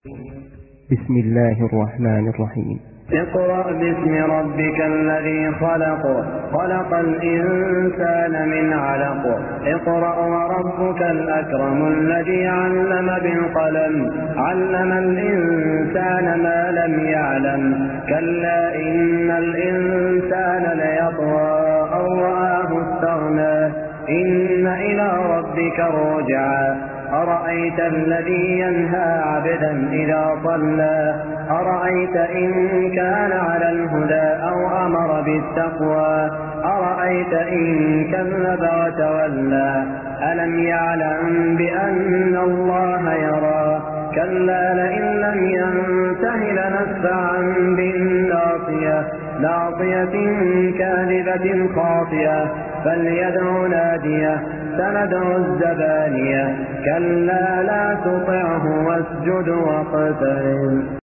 بسم الله الرحمن الرحيم. اقرأ باسم ربك الذي خلق، خلق الإنسان من علق. اقرأ وربك الأكرم الذي علم بالقلم، علم الإنسان ما لم يعلم. كلا إن الإنسان ليطغى أن رآه استغنى، إن إلى ربك الرجعى. أرأيت الذي ينهى عبدا إذا صلى، أرأيت إن كان على الهدى أو أمر بالتقوى، أرأيت إن كذب وتولى. ألم يعلم بأن الله يرى، كلا لئن لم ينته لنسفعا بالناصية، ناصية كاذبة خاطئة، فليدع ناديه سندع الزبانية. كلا لا تطعه واسجد واقترب.